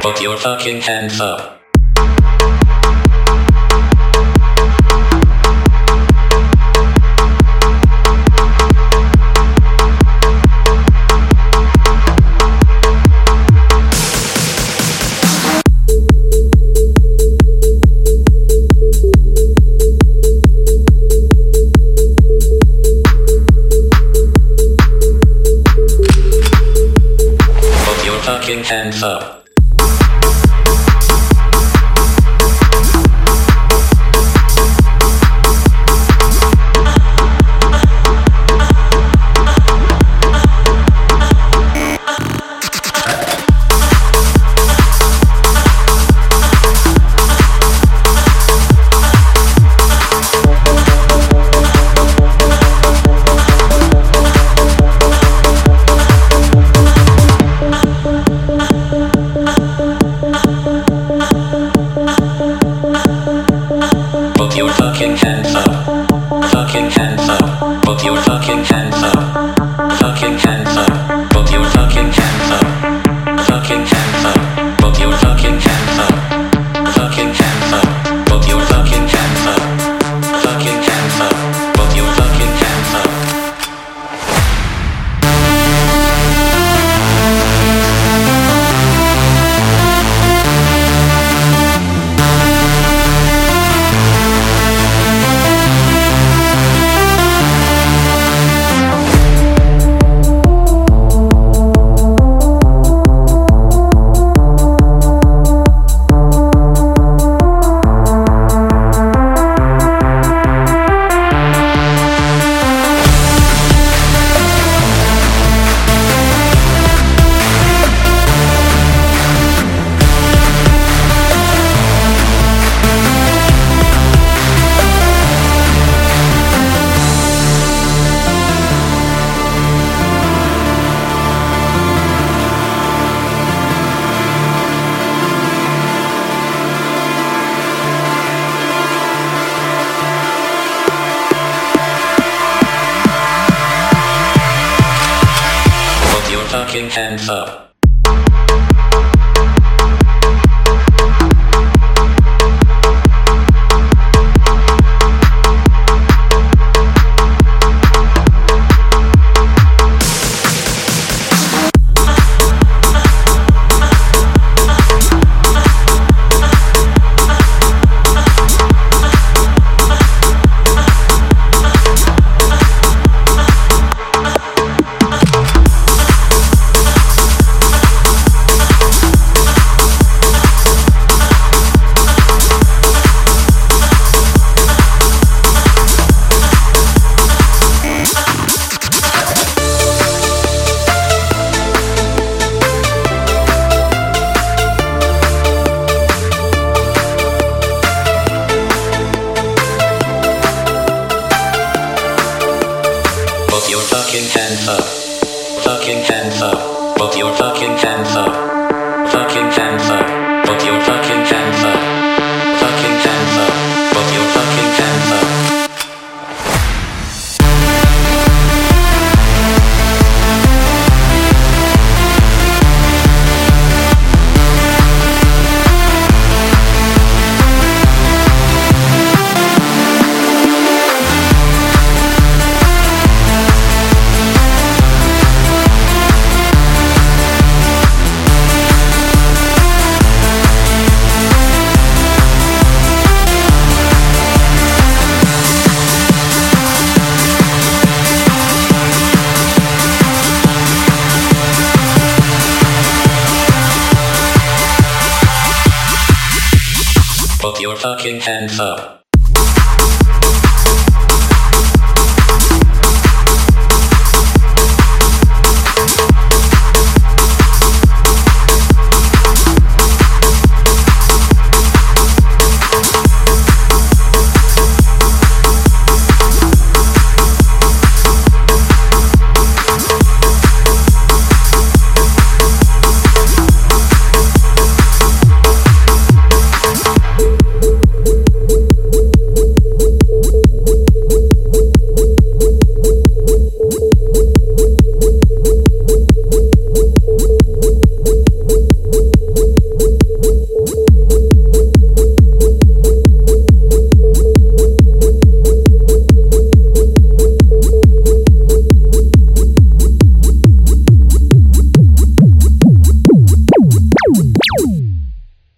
Put your fucking hands up. Fucking hands up. Put your fucking hands up. Fucking hands up. Put your fucking hands up. Fucking hands up. Put your fucking hands up. Fucking hands up. Put your fucking hands up. Fucking hands up. Put your fucking hands up. Fucking hands up. Put your fucking hands up. Fucking hands up. Put your fucking hands up. Fucking hands up. Put your fucking hands up. Fucking hands up. Put your fucking hands up. Fucking hands up. Put your fucking hands up. Put your fucking hands up.